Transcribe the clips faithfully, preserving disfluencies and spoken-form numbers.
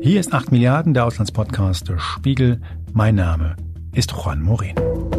Hier ist acht Milliarden, der Auslandspodcast der Spiegel. Mein Name ist Juan Morin.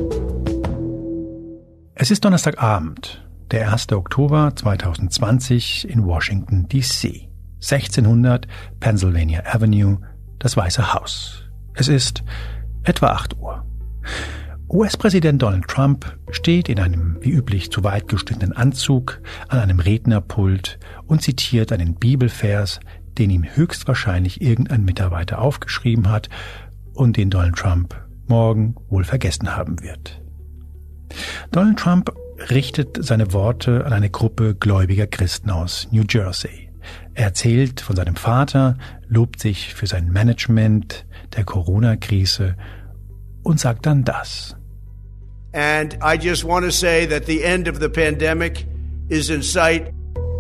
Es ist Donnerstagabend, der erster Oktober zweitausendzwanzig in Washington, D C sechzehnhundert Pennsylvania Avenue, das Weiße Haus. Es ist etwa acht Uhr. U S-Präsident Donald Trump steht in einem wie üblich zu weit geschnittenen Anzug an einem Rednerpult und zitiert einen Bibelvers, den ihm höchstwahrscheinlich irgendein Mitarbeiter aufgeschrieben hat und den Donald Trump morgen wohl vergessen haben wird. Donald Trump richtet seine Worte an eine Gruppe gläubiger Christen aus New Jersey. Er erzählt von seinem Vater, lobt sich für sein Management der Corona-Krise und sagt dann das. And I just want to say that the end of the pandemic is in sight.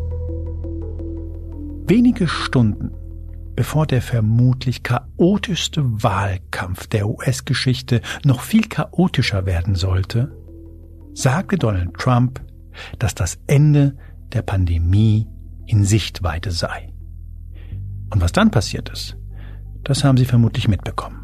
Wenige Stunden bevor der vermutlich chaotischste Wahlkampf der U S-Geschichte noch viel chaotischer werden sollte, sagte Donald Trump, dass das Ende der Pandemie in Sichtweite sei. Und was dann passiert ist, das haben Sie vermutlich mitbekommen.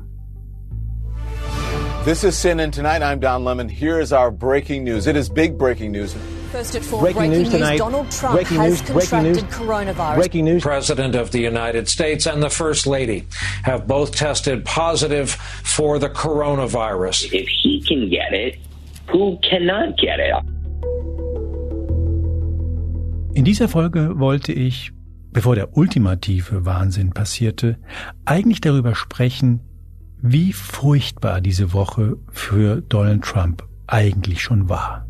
This is C N N Tonight. I'm Don Lemon. Here is our breaking news. It is big breaking news. First at four, breaking, breaking news tonight. Donald Trump breaking has news, contracted breaking coronavirus. Breaking news. President of the United States and the First Lady have both tested positive for the coronavirus. If he can get it, who cannot get it? In dieser Folge wollte ich, bevor der ultimative Wahnsinn passierte, eigentlich darüber sprechen, wie furchtbar diese Woche für Donald Trump eigentlich schon war.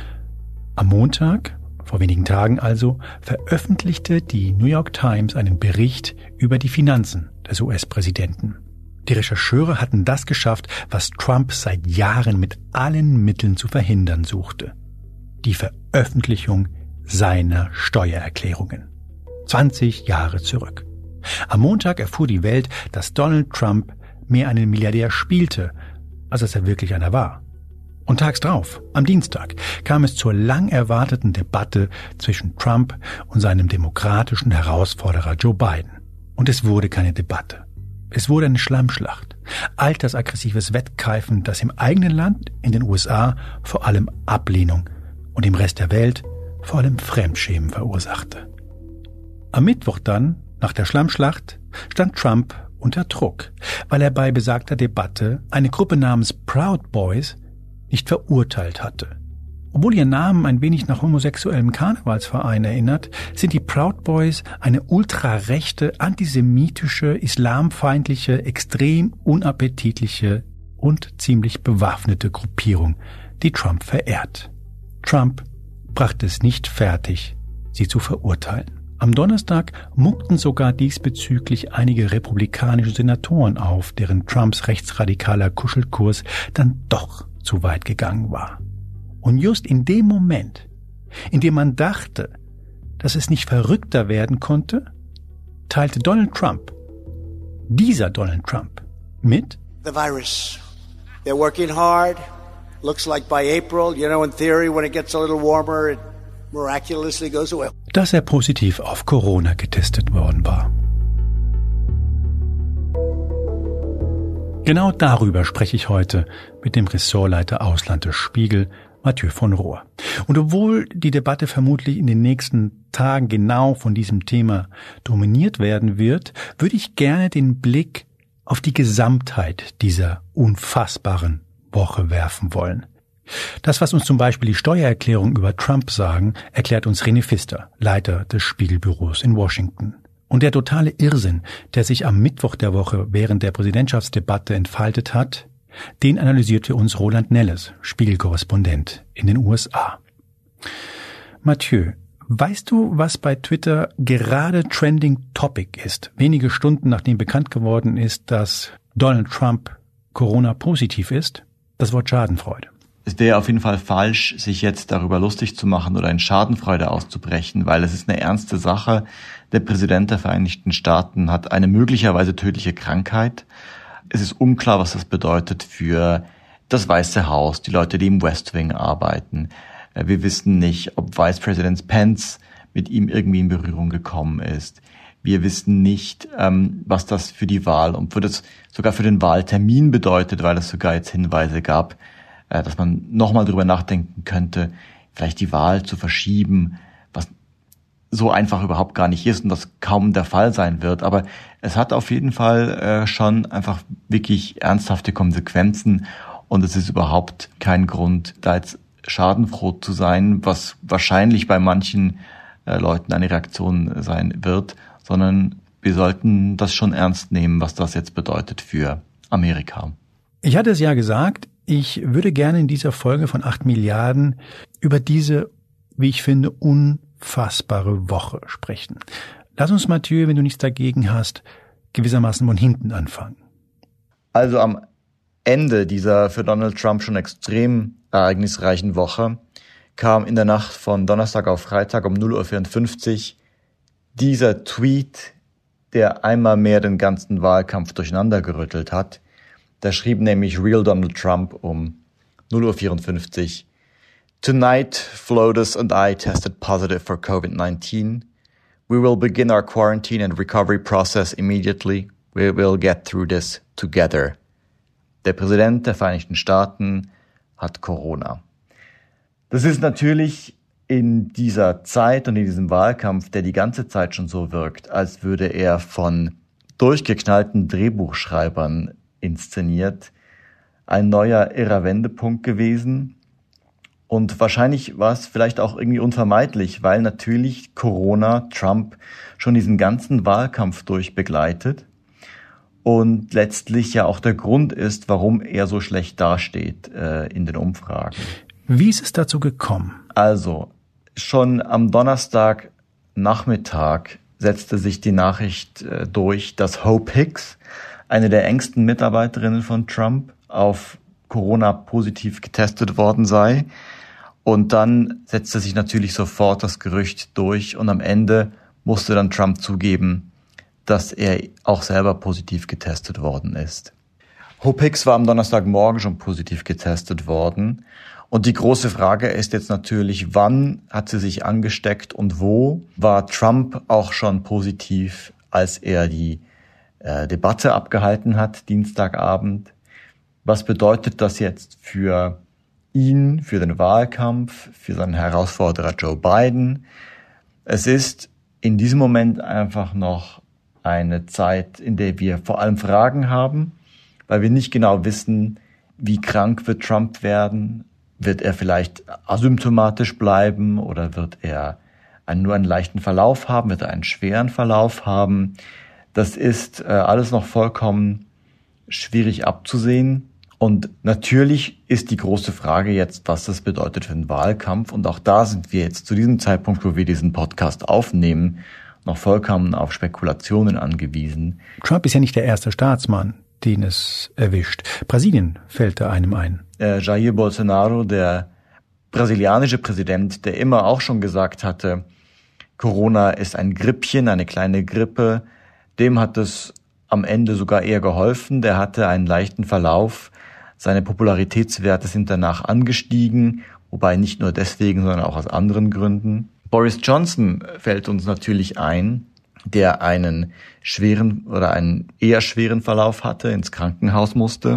Am Montag, vor wenigen Tagen also, veröffentlichte die New York Times einen Bericht über die Finanzen des U S-Präsidenten. Die Rechercheure hatten das geschafft, was Trump seit Jahren mit allen Mitteln zu verhindern suchte. Die Veröffentlichung seiner Steuererklärungen. zwanzig Jahre zurück. Am Montag erfuhr die Welt, dass Donald Trump mehr einen Milliardär spielte, als dass er wirklich einer war. Und tags drauf, am Dienstag, kam es zur lang erwarteten Debatte zwischen Trump und seinem demokratischen Herausforderer Joe Biden. Und es wurde keine Debatte. Es wurde eine Schlammschlacht. Altersaggressives Wettkeifen, das im eigenen Land, in den U S A, vor allem Ablehnung und im Rest der Welt vor allem Fremdschämen verursachte. Am Mittwoch dann, nach der Schlammschlacht, stand Trump unter Druck, weil er bei besagter Debatte eine Gruppe namens Proud Boys nicht verurteilt hatte. Obwohl ihr Name ein wenig nach homosexuellem Karnevalsverein erinnert, sind die Proud Boys eine ultrarechte, antisemitische, islamfeindliche, extrem unappetitliche und ziemlich bewaffnete Gruppierung, die Trump verehrt. Trump brachte es nicht fertig, sie zu verurteilen. Am Donnerstag muckten sogar diesbezüglich einige republikanische Senatoren auf, deren Trumps rechtsradikaler Kuschelkurs dann doch zu weit gegangen war. Und just in dem Moment, in dem man dachte, dass es nicht verrückter werden konnte, teilte Donald Trump, dieser Donald Trump, mit: The virus. They're working hard. Looks like by April, you know, in theory, when it gets a little warmer, it miraculously goes away. Dass er positiv auf Corona getestet worden war. Genau darüber spreche ich heute mit dem Ressortleiter Ausland des Spiegel, Mathieu von Rohr. Und obwohl die Debatte vermutlich in den nächsten Tagen genau von diesem Thema dominiert werden wird, würde ich gerne den Blick auf die Gesamtheit dieser unfassbaren Woche werfen wollen. Das, was uns zum Beispiel die Steuererklärung über Trump sagen, erklärt uns René Pfister, Leiter des Spiegelbüros in Washington. Und der totale Irrsinn, der sich am Mittwoch der Woche während der Präsidentschaftsdebatte entfaltet hat, den analysiert für uns Roland Nelles, Spiegelkorrespondent in den U S A. Mathieu, weißt du, was bei Twitter gerade Trending Topic ist, wenige Stunden nachdem bekannt geworden ist, dass Donald Trump Corona-positiv ist? Das Wort Schadenfreude. Es wäre auf jeden Fall falsch, sich jetzt darüber lustig zu machen oder in Schadenfreude auszubrechen, weil es ist eine ernste Sache. Der Präsident der Vereinigten Staaten hat eine möglicherweise tödliche Krankheit. Es ist unklar, was das bedeutet für das Weiße Haus, die Leute, die im West Wing arbeiten. Wir wissen nicht, ob Vice President Pence mit ihm irgendwie in Berührung gekommen ist. Wir wissen nicht, ähm, was das für die Wahl und für das, sogar für den Wahltermin bedeutet, weil es sogar jetzt Hinweise gab, äh, dass man nochmal drüber nachdenken könnte, vielleicht die Wahl zu verschieben, was so einfach überhaupt gar nicht ist und das kaum der Fall sein wird. Aber es hat auf jeden Fall äh, schon einfach wirklich ernsthafte Konsequenzen und es ist überhaupt kein Grund, da jetzt schadenfroh zu sein, was wahrscheinlich bei manchen äh, Leuten eine Reaktion sein wird, sondern wir sollten das schon ernst nehmen, was das jetzt bedeutet für Amerika. Ich hatte es ja gesagt, ich würde gerne in dieser Folge von acht Milliarden über diese, wie ich finde, unfassbare Woche sprechen. Lass uns, Mathieu, wenn du nichts dagegen hast, gewissermaßen von hinten anfangen. Also am Ende dieser für Donald Trump schon extrem ereignisreichen Woche kam in der Nacht von Donnerstag auf Freitag um null Uhr vierundfünfzig dieser Tweet, der einmal mehr den ganzen Wahlkampf durcheinander gerüttelt hat. Da schrieb nämlich Real Donald Trump um null Uhr vierundfünfzig: Tonight, Flotus and I tested positive for COVID nineteen. We will begin our quarantine and recovery process immediately. We will get through this together. Der Präsident der Vereinigten Staaten hat Corona. Das ist natürlich in dieser Zeit und in diesem Wahlkampf, der die ganze Zeit schon so wirkt, als würde er von durchgeknallten Drehbuchschreibern inszeniert, ein neuer irrer Wendepunkt gewesen. Und wahrscheinlich war es vielleicht auch irgendwie unvermeidlich, weil natürlich Corona Trump schon diesen ganzen Wahlkampf durchbegleitet und letztlich ja auch der Grund ist, warum er so schlecht dasteht äh, in den Umfragen. Wie ist es dazu gekommen? Also, schon am Donnerstagnachmittag setzte sich die Nachricht äh, durch, dass Hope Hicks, eine der engsten Mitarbeiterinnen von Trump, auf Corona positiv getestet worden sei. Und dann setzte sich natürlich sofort das Gerücht durch und am Ende musste dann Trump zugeben, dass er auch selber positiv getestet worden ist. Hope Hicks war am Donnerstagmorgen schon positiv getestet worden. Und die große Frage ist jetzt natürlich, wann hat sie sich angesteckt und wo? War Trump auch schon positiv, als er die äh, Debatte abgehalten hat, Dienstagabend? Was bedeutet das jetzt für ihn, für den Wahlkampf, für seinen Herausforderer Joe Biden? Es ist in diesem Moment einfach noch eine Zeit, in der wir vor allem Fragen haben, weil wir nicht genau wissen, wie krank wird Trump werden. Wird er vielleicht asymptomatisch bleiben oder wird er einen, nur einen leichten Verlauf haben? Wird er einen schweren Verlauf haben? Das ist äh, alles noch vollkommen schwierig abzusehen. Und natürlich ist die große Frage jetzt, was das bedeutet für den Wahlkampf. Und auch da sind wir jetzt zu diesem Zeitpunkt, wo wir diesen Podcast aufnehmen, noch vollkommen auf Spekulationen angewiesen. Trump ist ja nicht der erste Staatsmann, den es erwischt. Brasilien fällt da einem ein. Äh, Jair Bolsonaro, der brasilianische Präsident, der immer auch schon gesagt hatte, Corona ist ein Grippchen, eine kleine Grippe, dem hat es am Ende sogar eher geholfen. Der hatte einen leichten Verlauf. Seine Popularitätswerte sind danach angestiegen, wobei nicht nur deswegen, sondern auch aus anderen Gründen. Boris Johnson fällt uns natürlich ein, der einen schweren oder einen eher schweren Verlauf hatte, ins Krankenhaus musste.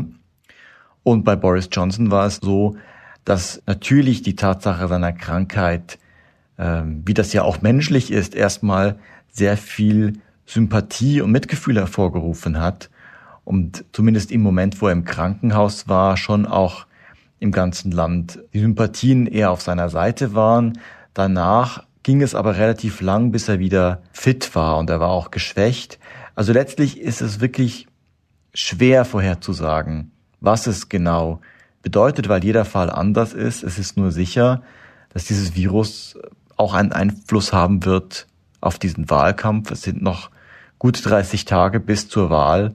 Und bei Boris Johnson war es so, dass natürlich die Tatsache seiner Krankheit, äh, wie das ja auch menschlich ist, erstmal sehr viel Sympathie und Mitgefühl hervorgerufen hat. Und zumindest im Moment, wo er im Krankenhaus war, schon auch im ganzen Land die Sympathien eher auf seiner Seite waren. Danach ging es aber relativ lang, bis er wieder fit war und er war auch geschwächt. Also letztlich ist es wirklich schwer vorherzusagen, was es genau bedeutet, weil jeder Fall anders ist. Es ist nur sicher, dass dieses Virus auch einen Einfluss haben wird auf diesen Wahlkampf. Es sind noch gut dreißig Tage bis zur Wahl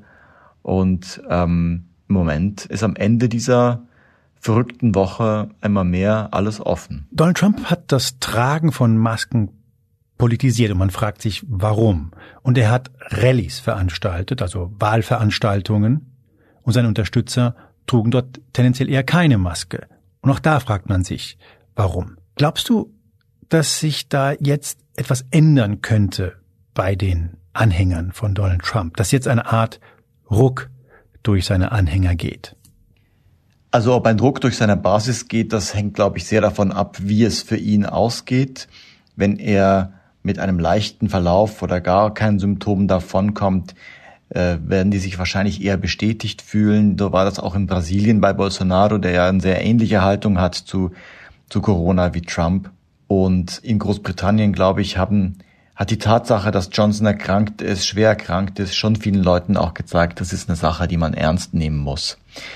und ähm, im Moment ist am Ende dieser verrückten Woche immer mehr alles offen. Donald Trump hat das Tragen von Masken politisiert und man fragt sich, warum. Und er hat Rallyes veranstaltet, also Wahlveranstaltungen, und seine Unterstützer trugen dort tendenziell eher keine Maske. Und auch da fragt man sich, warum. Glaubst du, dass sich da jetzt etwas ändern könnte bei den Anhängern von Donald Trump, dass jetzt eine Art Ruck durch seine Anhänger geht? Also ob ein Druck durch seine Basis geht, das hängt, glaube ich, sehr davon ab, wie es für ihn ausgeht. Wenn er mit einem leichten Verlauf oder gar keinen Symptomen davonkommt, äh, werden die sich wahrscheinlich eher bestätigt fühlen. So war das auch in Brasilien bei Bolsonaro, der ja eine sehr ähnliche Haltung hat zu, zu Corona wie Trump. Und in Großbritannien, glaube ich, haben, hat die Tatsache, dass Johnson erkrankt ist, schwer erkrankt ist, schon vielen Leuten auch gezeigt, das ist eine Sache, die man ernst nehmen muss.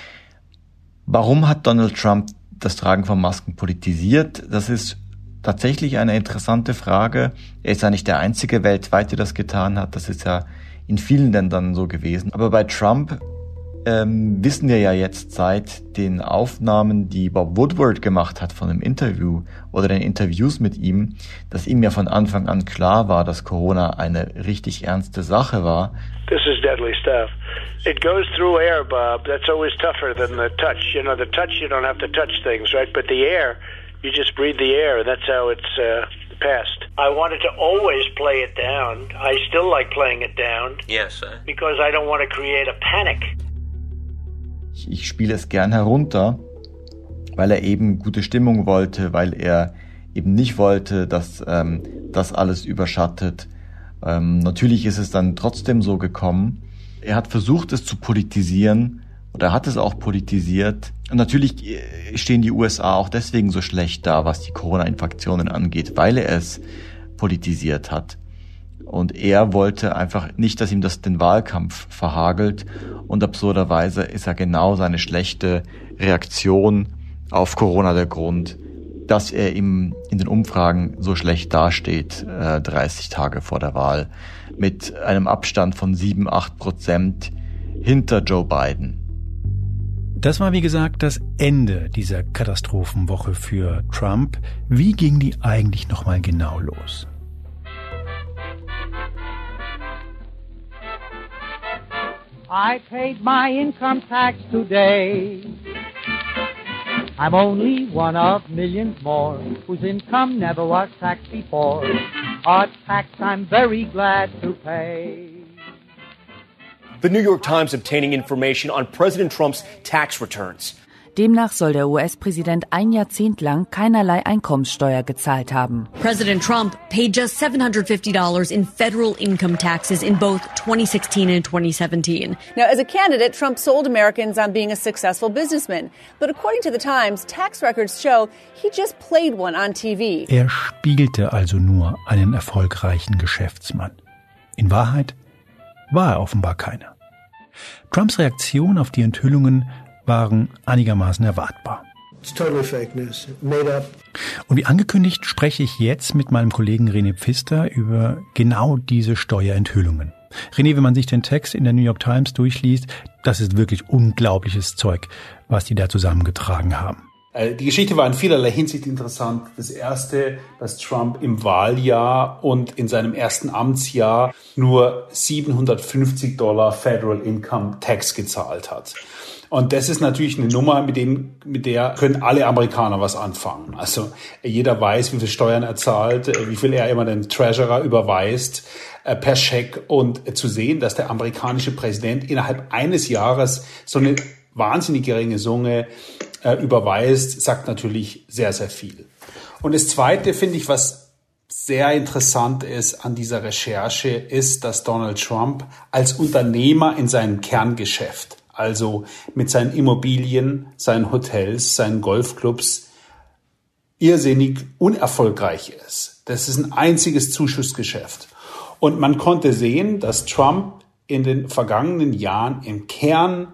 Warum hat Donald Trump das Tragen von Masken politisiert? Das ist tatsächlich eine interessante Frage. Er ist ja nicht der einzige weltweit, der das getan hat. Das ist ja in vielen Ländern so gewesen. Aber bei Trump ähm, wissen wir ja jetzt seit den Aufnahmen, die Bob Woodward gemacht hat von einem Interview oder den Interviews mit ihm, dass ihm ja von Anfang an klar war, dass Corona eine richtig ernste Sache war. This is deadly stuff. It goes through air, Bob. That's always tougher than the touch. You know, the touch, you don't have to touch things, right? But the air, you just breathe the air. That's how it's uh, passed. I wanted to always play it down. I still like playing it down. Yes, sir. Because I don't want to create a panic. Ich, ich spiele es gern herunter, weil er eben gute Stimmung wollte, weil er eben nicht wollte, dass ähm, das alles überschattet. Ähm, natürlich ist es dann trotzdem so gekommen. Er hat versucht, es zu politisieren, oder hat es auch politisiert. Und natürlich stehen die U S A auch deswegen so schlecht da, was die Corona-Infektionen angeht, weil er es politisiert hat. Und er wollte einfach nicht, dass ihm das den Wahlkampf verhagelt. Und absurderweise ist ja genau seine schlechte Reaktion auf Corona der Grund, dass er ihm in den Umfragen so schlecht dasteht, äh, dreißig Tage vor der Wahl, mit einem Abstand von sieben, acht Prozent hinter Joe Biden. Das war, wie gesagt, das Ende dieser Katastrophenwoche für Trump. Wie ging die eigentlich nochmal genau los? I paid my income tax today. I'm only one of millions more whose income never was taxed before. A tax I'm very glad to pay. The New York Times obtaining information on President Trump's tax returns. Demnach soll der U S-Präsident ein Jahrzehnt lang keinerlei Einkommenssteuer gezahlt haben. President Trump paid just seven hundred fifty dollars in federal income taxes in both twenty sixteen and twenty seventeen. Now, as a candidate, Trump sold Americans on being a successful businessman. But according to the Times, tax records show he just played one on T V. Er spielte also nur einen erfolgreichen Geschäftsmann. In Wahrheit war er offenbar keiner. Trumps Reaktion auf die Enthüllungen waren einigermaßen erwartbar. It's totally fake news. Made up. Und wie angekündigt spreche ich jetzt mit meinem Kollegen René Pfister über genau diese Steuerenthüllungen. René, wenn man sich den Text in der New York Times durchliest, das ist wirklich unglaubliches Zeug, was die da zusammengetragen haben. Die Geschichte war in vielerlei Hinsicht interessant. Das erste, dass Trump im Wahljahr und in seinem ersten Amtsjahr nur siebenhundertfünfzig Dollar Federal Income Tax gezahlt hat. Und das ist natürlich eine Nummer, mit dem, mit der können alle Amerikaner was anfangen. Also jeder weiß, wie viel Steuern er zahlt, wie viel er immer den Treasurer überweist äh, per Scheck. Und zu sehen, dass der amerikanische Präsident innerhalb eines Jahres so eine wahnsinnig geringe Summe äh, überweist, sagt natürlich sehr, sehr viel. Und das Zweite, finde ich, was sehr interessant ist an dieser Recherche, ist, dass Donald Trump als Unternehmer in seinem Kerngeschäft, also mit seinen Immobilien, seinen Hotels, seinen Golfclubs, irrsinnig unerfolgreich ist. Das ist ein einziges Zuschussgeschäft. Und man konnte sehen, dass Trump in den vergangenen Jahren im Kern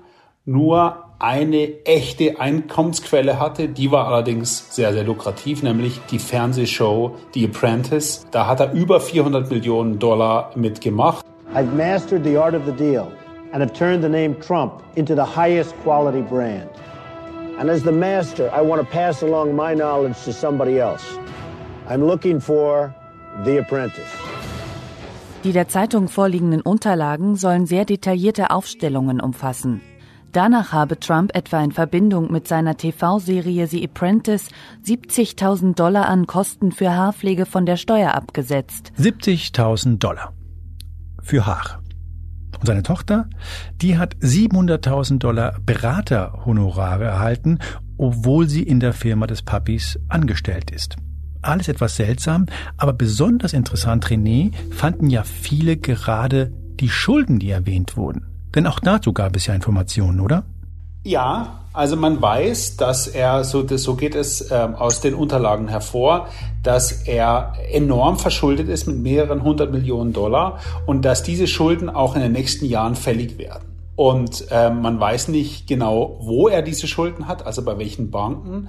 nur eine echte Einkommensquelle hatte. Die war allerdings sehr, sehr lukrativ, nämlich die Fernsehshow The Apprentice. Da hat er über vierhundert Millionen Dollar mitgemacht. I've mastered the art of the deal and have turned the name Trump into the highest quality brand. And as the master, I want to pass along my knowledge to somebody else. I'm looking for The Apprentice. Die der Zeitung vorliegenden Unterlagen sollen sehr detaillierte Aufstellungen umfassen. Danach habe Trump etwa in Verbindung mit seiner T V-Serie The Apprentice siebzigtausend Dollar an Kosten für Haarpflege von der Steuer abgesetzt. siebzigtausend Dollar. für Haar. Und seine Tochter, die hat siebenhunderttausend Dollar Beraterhonorare erhalten, obwohl sie in der Firma des Papis angestellt ist. Alles etwas seltsam, aber besonders interessant, René, fanden ja viele gerade die Schulden, die erwähnt wurden. Denn auch dazu gab es ja Informationen, oder? Ja, also man weiß, dass er, so, das, so geht es äh, aus den Unterlagen hervor, dass er enorm verschuldet ist mit mehreren hundert Millionen Dollar und dass diese Schulden auch in den nächsten Jahren fällig werden. Und äh, man weiß nicht genau, wo er diese Schulden hat, also bei welchen Banken.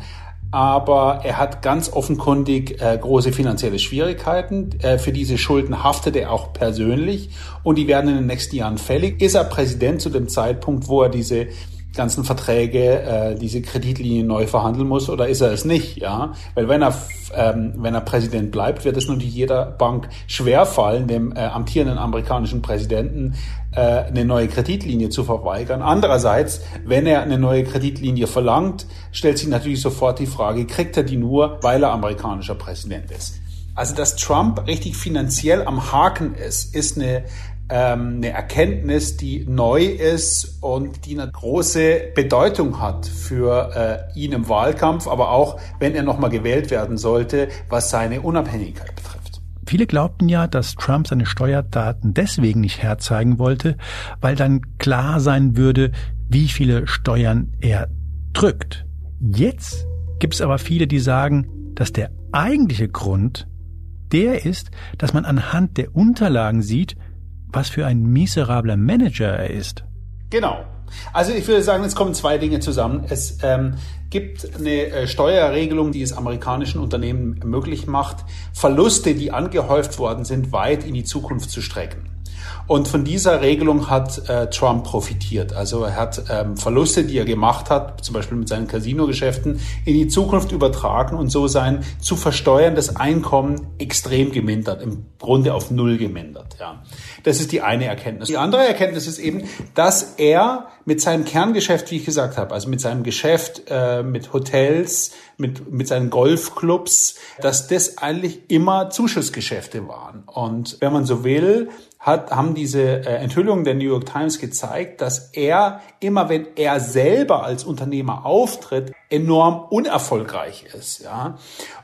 Aber er hat ganz offenkundig äh, große finanzielle Schwierigkeiten. Äh, für diese Schulden haftet er auch persönlich und die werden in den nächsten Jahren fällig. Ist er Präsident zu dem Zeitpunkt, wo er diese ganzen Verträge, äh, diese Kreditlinien neu verhandeln muss, oder ist er es nicht? Ja, weil wenn er ähm, wenn er Präsident bleibt, wird es natürlich jeder Bank schwerfallen, dem äh, amtierenden amerikanischen Präsidenten äh, eine neue Kreditlinie zu verweigern. Andererseits, wenn er eine neue Kreditlinie verlangt, stellt sich natürlich sofort die Frage: Kriegt er die nur, weil er amerikanischer Präsident ist? Also, dass Trump richtig finanziell am Haken ist, ist eine eine Erkenntnis, die neu ist und die eine große Bedeutung hat für äh, ihn im Wahlkampf, aber auch, wenn er nochmal gewählt werden sollte, was seine Unabhängigkeit betrifft. Viele glaubten ja, dass Trump seine Steuerdaten deswegen nicht herzeigen wollte, weil dann klar sein würde, wie viele Steuern er drückt. Jetzt gibt es aber viele, die sagen, dass der eigentliche Grund der ist, dass man anhand der Unterlagen sieht, was für ein miserabler Manager er ist. Genau. Also ich würde sagen, es kommen zwei Dinge zusammen. Es ähm, gibt eine äh, Steuerregelung, die es amerikanischen Unternehmen möglich macht, Verluste, die angehäuft worden sind, weit in die Zukunft zu strecken. Und von dieser Regelung hat äh, Trump profitiert. Also er hat ähm, Verluste, die er gemacht hat, zum Beispiel mit seinen Casino-Geschäften, in die Zukunft übertragen und so sein zu versteuerndes Einkommen extrem gemindert, im Grunde auf Null gemindert. Ja, das ist die eine Erkenntnis. Die andere Erkenntnis ist eben, dass er mit seinem Kerngeschäft, wie ich gesagt habe, also mit seinem Geschäft äh, mit Hotels, mit mit seinen Golfclubs, dass das eigentlich immer Zuschussgeschäfte waren. Und wenn man so will, hat, haben diese äh, Enthüllungen der New York Times gezeigt, dass er immer, wenn er selber als Unternehmer auftritt, enorm unerfolgreich ist. Ja,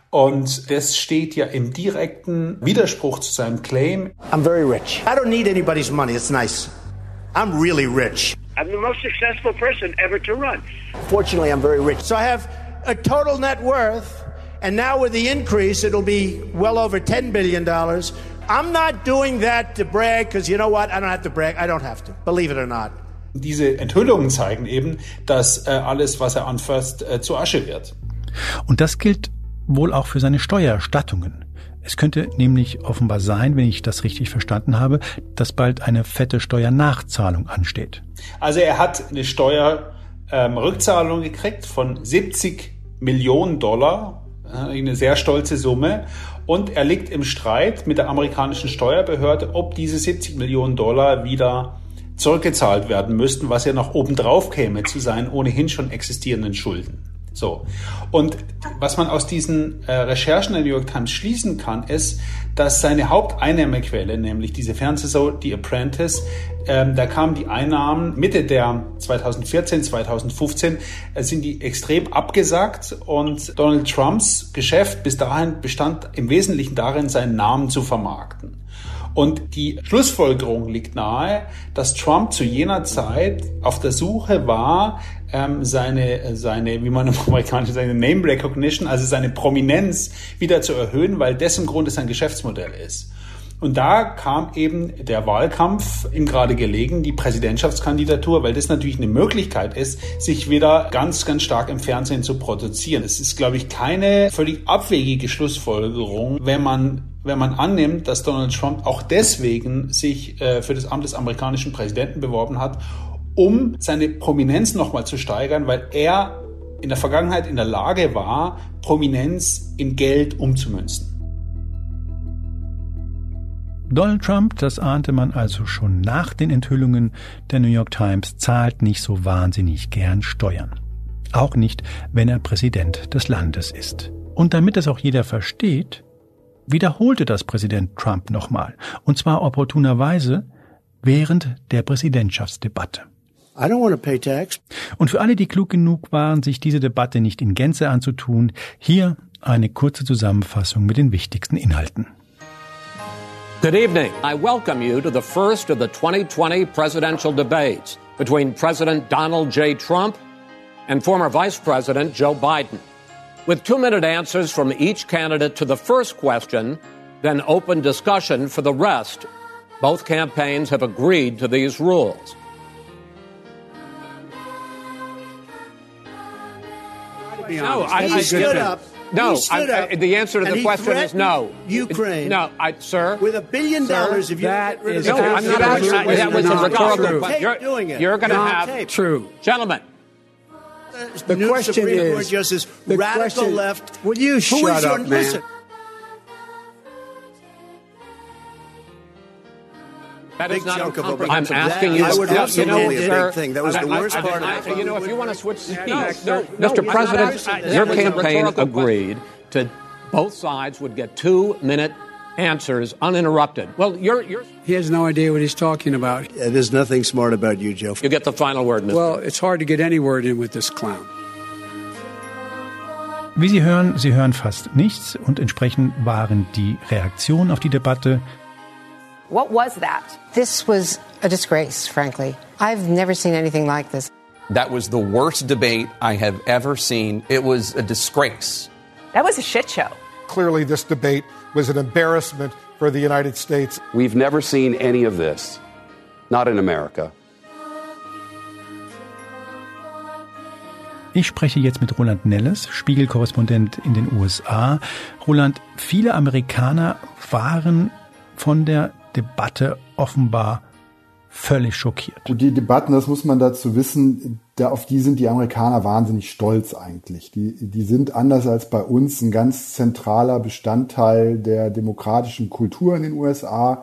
und das steht ja im direkten Widerspruch zu seinem Claim. I'm very rich. I don't need anybody's money. It's nice. I'm really rich. I'm the most successful person ever to run. Fortunately, I'm very rich. So I have a total net worth, and now with the increase, it'll be well over ten billion dollars. I'm not doing that to brag, because you know what? I don't have to brag. I don't have to. Believe it or not. Diese Enthüllungen zeigen eben, dass äh, alles, was er anfasst, äh, zu Asche wird. Und das gilt wohl auch für seine Steuererstattungen. Es könnte nämlich offenbar sein, wenn ich das richtig verstanden habe, dass bald eine fette Steuernachzahlung ansteht. Also er hat eine Steuerrückzahlung ähm, gekriegt von siebzig Millionen Dollar, äh, eine sehr stolze Summe. Und er liegt im Streit mit der amerikanischen Steuerbehörde, ob diese siebzig Millionen Dollar wieder zurückgezahlt werden müssten, was ja noch obendrauf käme zu seinen ohnehin schon existierenden Schulden. So. Und was man aus diesen äh, Recherchen der New York Times schließen kann, ist, dass seine Haupteinnahmequelle, nämlich diese Fernsehshow The Apprentice, ähm, da kamen die Einnahmen Mitte der zweitausendvierzehn, zweitausendfünfzehn, äh, sind die extrem abgesackt und Donald Trumps Geschäft bis dahin bestand im Wesentlichen darin, seinen Namen zu vermarkten. Und die Schlussfolgerung liegt nahe, dass Trump zu jener Zeit auf der Suche war, ähm, seine, seine, wie man im Amerikanischen sagt, Name Recognition, also seine Prominenz wieder zu erhöhen, weil das im Grunde sein Geschäftsmodell ist. Und da kam eben der Wahlkampf ihm gerade gelegen, die Präsidentschaftskandidatur, weil das natürlich eine Möglichkeit ist, sich wieder ganz, ganz stark im Fernsehen zu produzieren. Es ist, glaube ich, keine völlig abwegige Schlussfolgerung, wenn man wenn man annimmt, dass Donald Trump auch deswegen sich äh, für das Amt des amerikanischen Präsidenten beworben hat, um seine Prominenz nochmal zu steigern, weil er in der Vergangenheit in der Lage war, Prominenz in Geld umzumünzen. Donald Trump, das ahnte man also schon nach den Enthüllungen der New York Times, zahlt nicht so wahnsinnig gern Steuern. Auch nicht, wenn er Präsident des Landes ist. Und damit es auch jeder versteht, wiederholte das Präsident Trump nochmal. Und zwar opportunerweise, während der Präsidentschaftsdebatte. I don't want to pay tax. Und für alle, die klug genug waren, sich diese Debatte nicht in Gänze anzutun, hier eine kurze Zusammenfassung mit den wichtigsten Inhalten. Good evening. I welcome you to the first of the twenty twenty presidential debates between President Donald J. Trump and former Vice President Joe Biden. With two-minute answers from each candidate to the first question, then open discussion for the rest. Both campaigns have agreed to these rules. No, I, I stood up. No, stood I, up I, the answer to the question is no. Ukraine. No, I, sir. With a billion sir, dollars, if you that get rid of is no, I'm not asking. That, that was a rhetorical question. You're, doing it. You're going to have tape. True, gentlemen. The new question Supreme is Court Justice, the radical question, left. Will you shut your, up, man? Listen. That is big not chunk of I'm asking that, you. I would no, absolutely you know, a big thing. That was I, the worst I, I, part I, of it. You know, if you want to switch seats. No, no, no, Mister President, I, your campaign agreed to both sides would get two-minute answers uninterrupted. Well, you're, you're... He has no idea what he's talking about. Yeah, there's nothing smart about you, Joe. You get the final word, Mister Well, it's hard to get any word in with this clown. Wie Sie hören, Sie hören fast nichts und entsprechend waren die Reaktionen auf die Debatte. What was that? This was a disgrace, frankly. I've never seen anything like this. That was the worst debate I have ever seen. It was a disgrace. That was a shit show. Clearly, this debate was an embarrassment for the United States. We've never seen any of this. Not in America. Ich spreche jetzt mit Roland Nelles, Spiegel-Korrespondent in den U S A. Roland, viele Amerikaner waren von der Debatte offenbar völlig schockiert. Und die Debatten, das muss man dazu wissen, da, auf die sind die Amerikaner wahnsinnig stolz eigentlich. Die, die sind anders als bei uns ein ganz zentraler Bestandteil der demokratischen Kultur in den U S A.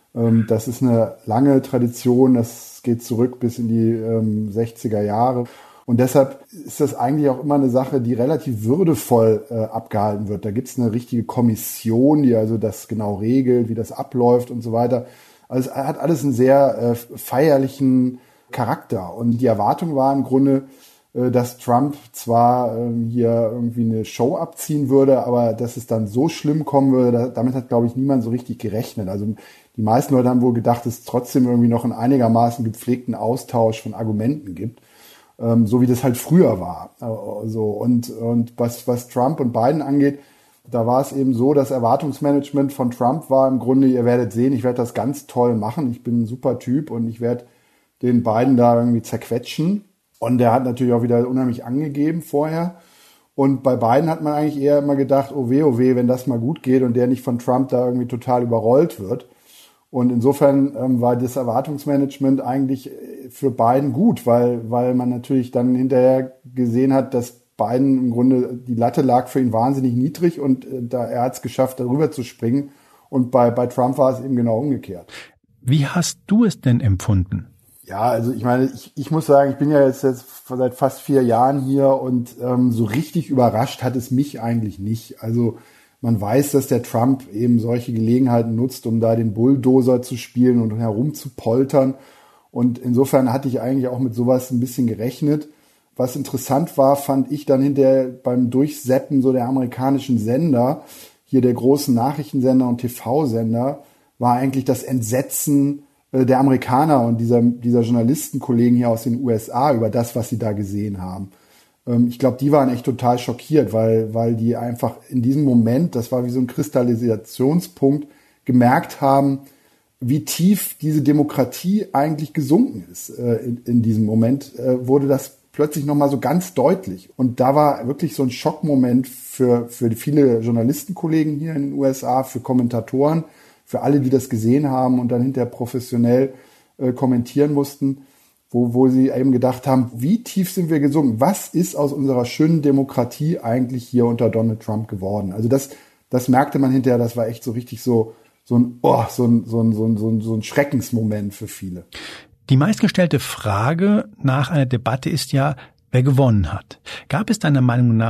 Das ist eine lange Tradition, das geht zurück bis in die ähm, sechziger Jahre. Und deshalb ist das eigentlich auch immer eine Sache, die relativ würdevoll äh, abgehalten wird. Da gibt es eine richtige Kommission, die also das genau regelt, wie das abläuft und so weiter. Also es hat alles einen sehr äh, feierlichen Charakter. Und die Erwartung war im Grunde, äh, dass Trump zwar äh, hier irgendwie eine Show abziehen würde, aber dass es dann so schlimm kommen würde, da, damit hat, glaube ich, niemand so richtig gerechnet. Also die meisten Leute haben wohl gedacht, dass es trotzdem irgendwie noch einen einigermaßen gepflegten Austausch von Argumenten gibt. Ähm, so wie das halt früher war. Also, und und was, was Trump und Biden angeht, da war es eben so, das Erwartungsmanagement von Trump war im Grunde, ihr werdet sehen, ich werde das ganz toll machen, ich bin ein super Typ und ich werde den Biden da irgendwie zerquetschen. Und der hat natürlich auch wieder unheimlich angegeben vorher. Und bei Biden hat man eigentlich eher immer gedacht, oh weh, oh weh, wenn das mal gut geht und der nicht von Trump da irgendwie total überrollt wird. Und insofern ähm, war das Erwartungsmanagement eigentlich für Biden gut, weil weil man natürlich dann hinterher gesehen hat, dass Biden im Grunde, die Latte lag für ihn wahnsinnig niedrig und äh, da er hat es geschafft, darüber zu springen. Und bei bei Trump war es eben genau umgekehrt. Wie hast du es denn empfunden? Ja, also ich meine, ich, ich muss sagen, ich bin ja jetzt, jetzt seit fast vier Jahren hier und ähm, so richtig überrascht hat es mich eigentlich nicht. Also man weiß, dass der Trump eben solche Gelegenheiten nutzt, um da den Bulldozer zu spielen und herumzupoltern. Und insofern hatte ich eigentlich auch mit sowas ein bisschen gerechnet. Was interessant war, fand ich dann hinterher beim Durchseppen so der amerikanischen Sender, hier der großen Nachrichtensender und T V-Sender, war eigentlich das Entsetzen äh, der Amerikaner und dieser, dieser Journalistenkollegen hier aus den U S A über das, was sie da gesehen haben. Ich glaube, die waren echt total schockiert, weil weil die einfach in diesem Moment, das war wie so ein Kristallisationspunkt, gemerkt haben, wie tief diese Demokratie eigentlich gesunken ist. In, in diesem Moment wurde das plötzlich nochmal so ganz deutlich. Und da war wirklich so ein Schockmoment für für viele Journalistenkollegen hier in den U S A, für Kommentatoren, für alle, die das gesehen haben und dann hinterher professionell äh, kommentieren mussten. Wo, wo sie eben gedacht haben, wie tief sind wir gesunken? Was ist aus unserer schönen Demokratie eigentlich hier unter Donald Trump geworden? Also das, das merkte man hinterher, das war echt so richtig so, so ein, oh, so ein, so ein, so ein, so ein, so ein Schreckensmoment für viele. Die meistgestellte Frage nach einer Debatte ist ja, wer gewonnen hat. Gab es deiner Meinung nach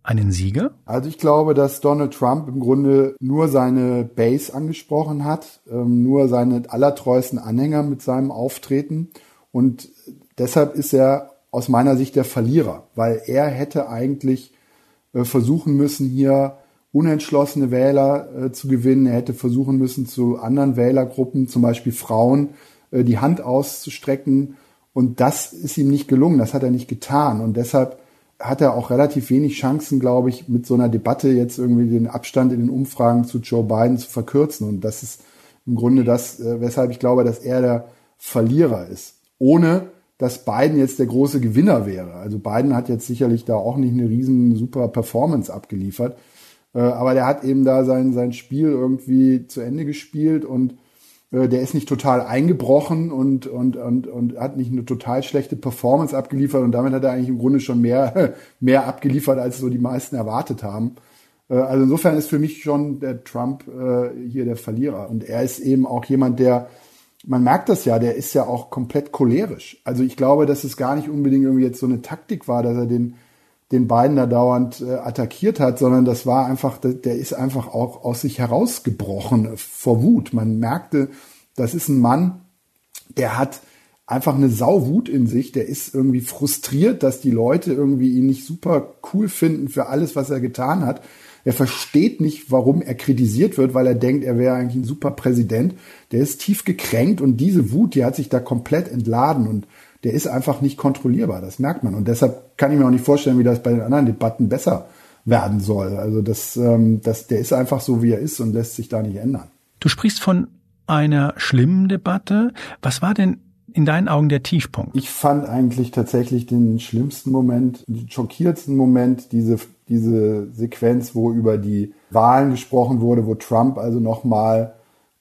einen Sieger? Also ich glaube, dass Donald Trump im Grunde nur seine Base angesprochen hat, ähm, nur seine allertreuesten Anhänger mit seinem Auftreten. Und deshalb ist er aus meiner Sicht der Verlierer, weil er hätte eigentlich äh, versuchen müssen, hier unentschlossene Wähler äh, zu gewinnen. Er hätte versuchen müssen, zu anderen Wählergruppen, zum Beispiel Frauen, äh, die Hand auszustrecken. Und das ist ihm nicht gelungen, das hat er nicht getan. Und deshalb hat er auch relativ wenig Chancen, glaube ich, mit so einer Debatte jetzt irgendwie den Abstand in den Umfragen zu Joe Biden zu verkürzen. Und das ist im Grunde das, äh, weshalb ich glaube, dass er der Verlierer ist. Ohne, dass Biden jetzt der große Gewinner wäre. Also Biden hat jetzt sicherlich da auch nicht eine riesen super Performance abgeliefert. Äh, aber der hat eben da sein, sein Spiel irgendwie zu Ende gespielt und äh, der ist nicht total eingebrochen und, und, und, und hat nicht eine total schlechte Performance abgeliefert und damit hat er eigentlich im Grunde schon mehr, mehr abgeliefert, als so die meisten erwartet haben. Äh, also insofern ist für mich schon der Trump äh, hier der Verlierer. Und er ist eben auch jemand, der, man merkt das ja, der ist ja auch komplett cholerisch. Also ich glaube, dass es gar nicht unbedingt irgendwie jetzt so eine Taktik war, dass er den den Biden da dauernd äh, attackiert hat, sondern das war einfach, der, der ist einfach auch aus sich herausgebrochen vor Wut. Man merkte, das ist ein Mann, der hat einfach eine Sauwut in sich, der ist irgendwie frustriert, dass die Leute irgendwie ihn nicht super cool finden für alles, was er getan hat. Er versteht nicht, warum er kritisiert wird, weil er denkt, er wäre eigentlich ein super Präsident. Der ist tief gekränkt und diese Wut, die hat sich da komplett entladen und der ist einfach nicht kontrollierbar, das merkt man. Und deshalb kann ich mir auch nicht vorstellen, wie das bei den anderen Debatten besser werden soll. Also das, ähm, das, der ist einfach so, wie er ist und lässt sich da nicht ändern. Du sprichst von einer schlimmen Debatte. Was war denn in deinen Augen der Tiefpunkt? Ich fand eigentlich tatsächlich den schlimmsten Moment, den schockierendsten Moment, diese, diese Sequenz, wo über die Wahlen gesprochen wurde, wo Trump also nochmal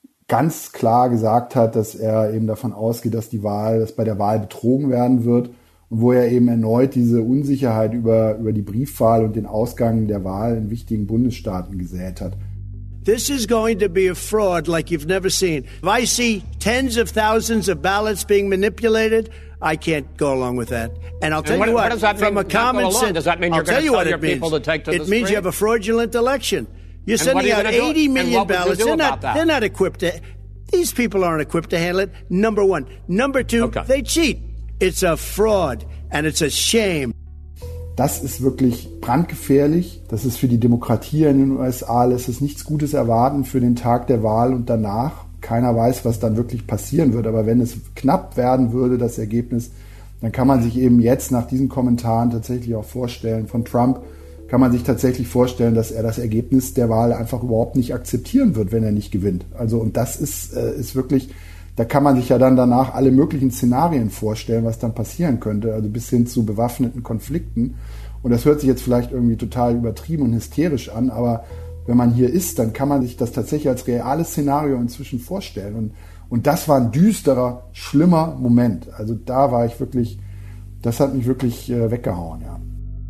ganz klar gesagt hat, dass er eben davon ausgeht, dass die Wahl, dass bei der Wahl betrogen werden wird und wo er eben erneut diese Unsicherheit über, über die Briefwahl und den Ausgang der Wahl in wichtigen Bundesstaaten gesät hat. This is going to be a fraud like you've never seen. If I see tens of thousands of ballots being manipulated, I can't go along with that. And I'll tell what, you what, what does that from mean, a common sense, does that mean I'll you're tell you what your it means. People to take to it the means you street? have a fraudulent election. You're And sending what are out you gonna do? eighty And million what would you ballots. do They're about not, that? they're not equipped to, these people aren't equipped to handle it. Number one. Number two, Okay. they cheat. It's a fraud and it's a shame. Das ist wirklich brandgefährlich. Das ist für die Demokratie in den U S A, lässt es nichts Gutes erwarten für den Tag der Wahl und danach. Keiner weiß, was dann wirklich passieren wird. Aber wenn es knapp werden würde, das Ergebnis, dann kann man sich eben jetzt nach diesen Kommentaren tatsächlich auch vorstellen, von Trump kann man sich tatsächlich vorstellen, dass er das Ergebnis der Wahl einfach überhaupt nicht akzeptieren wird, wenn er nicht gewinnt. Also und das ist, äh, ist wirklich, da kann man sich ja dann danach alle möglichen Szenarien vorstellen, was dann passieren könnte, also bis hin zu bewaffneten Konflikten. Und das hört sich jetzt vielleicht irgendwie total übertrieben und hysterisch an, aber wenn man hier ist, dann kann man sich das tatsächlich als reales Szenario inzwischen vorstellen. Und, und das war ein düsterer, schlimmer Moment. Also da war ich wirklich, das hat mich wirklich äh, weggehauen, ja.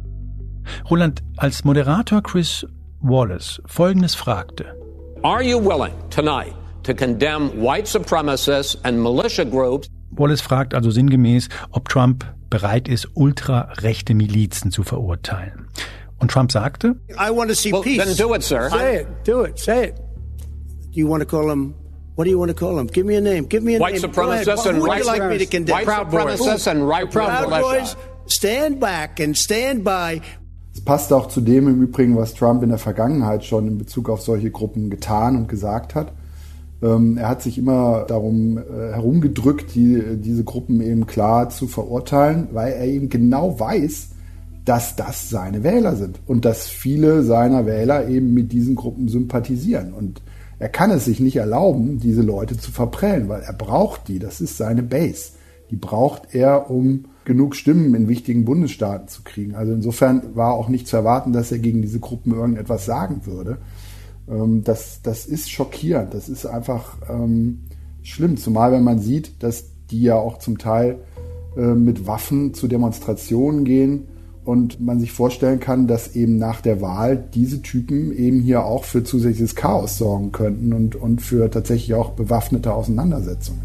Roland, als Moderator Chris Wallace Folgendes fragte. Are you willing tonight to condemn white supremacists and militia groups? Wallace fragt also sinngemäß, ob Trump bereit ist, ultrarechte Milizen zu verurteilen. Und Trump sagte, I want to see Well, peace. then do it, sir. Say it. Do it. Say it. Do you want to call them? What do you want to call them? Give me a name. Give me a White name. Go ahead. supremacists and Who would right you like me to condemn? White supremacists and right Proud militia. Boys, stand back and stand by. Es passt auch zu dem im Übrigen, was Trump in der Vergangenheit schon in Bezug auf solche Gruppen getan und gesagt hat. Ähm, er hat sich immer darum äh, herumgedrückt, die, diese Gruppen eben klar zu verurteilen, weil er eben genau weiß, dass das seine Wähler sind und dass viele seiner Wähler eben mit diesen Gruppen sympathisieren. Und er kann es sich nicht erlauben, diese Leute zu verprellen, weil er braucht die. Das ist seine Base. Die braucht er, um genug Stimmen in wichtigen Bundesstaaten zu kriegen. Also insofern war auch nicht zu erwarten, dass er gegen diese Gruppen irgendetwas sagen würde. Ähm, das, das ist schockierend. Das ist einfach ähm, schlimm. Zumal wenn man sieht, dass die ja auch zum Teil äh, mit Waffen zu Demonstrationen gehen und man sich vorstellen kann, dass eben nach der Wahl diese Typen eben hier auch für zusätzliches Chaos sorgen könnten und, und für tatsächlich auch bewaffnete Auseinandersetzungen.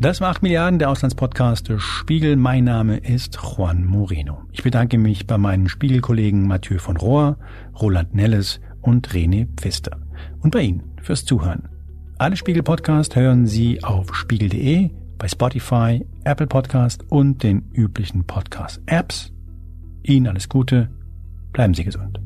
Das war acht Milliarden, der Auslandspodcast des Spiegel. Mein Name ist Juan Moreno. Ich bedanke mich bei meinen Spiegelkollegen Mathieu von Rohr, Roland Nelles und René Pfister. Und bei Ihnen fürs Zuhören. Alle Spiegel-Podcast hören Sie auf spiegel punkt de, bei Spotify, Apple Podcast und den üblichen Podcast-Apps. Ihnen alles Gute, bleiben Sie gesund.